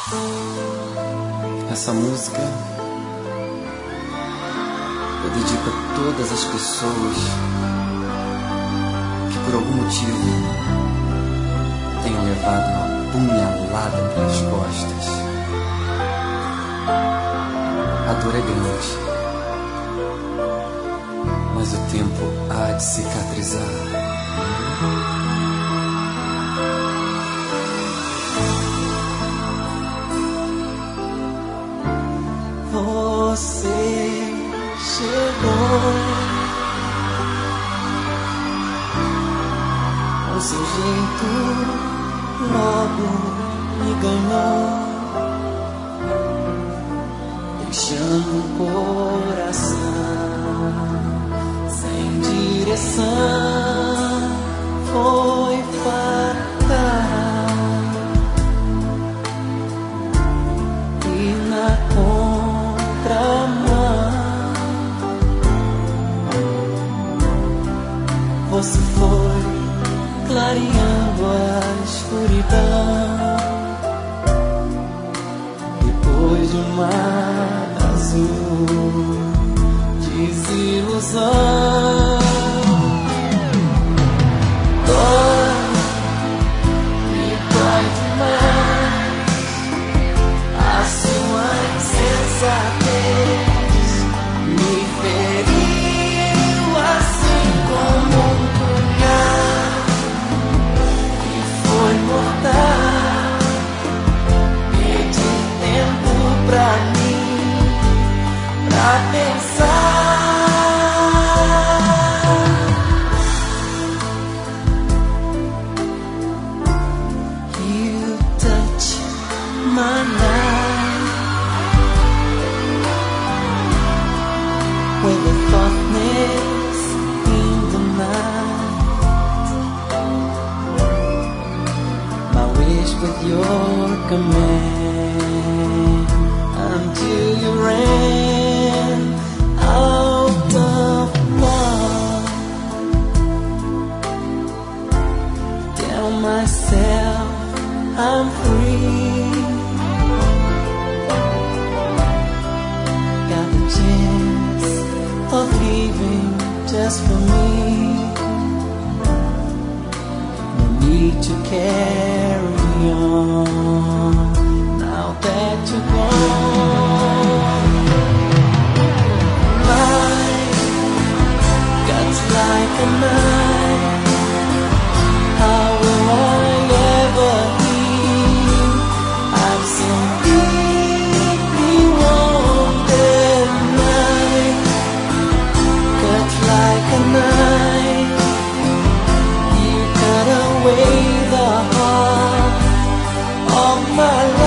Essa música eu dedico a todas as pessoas que por algum motivo tenham levado uma punhalada pelas costas. A dor é grande, mas o tempo há de cicatrizar. Você chegou com seu jeito, logo me ganhou, deixando o coração sem direção. Foi fatal e na você foi clareando a escuridão. Depois de um mar azul, desilusão. Dói, me dói demais a sua insensatez. Me feriu assim como um punhal e foi mortal. Pedi tempo pra mim, pra pensar. You touch my life with a softness in the night. My wish with your command until you ran out of love. Tell myself I'm free. Got the chance of leaving just for me. No need to carry on now that you're gone. Life cuts like a knife. How will I ever heal? I've seen deeply wounded night. Cut like a knife. You cut away the heart of my life.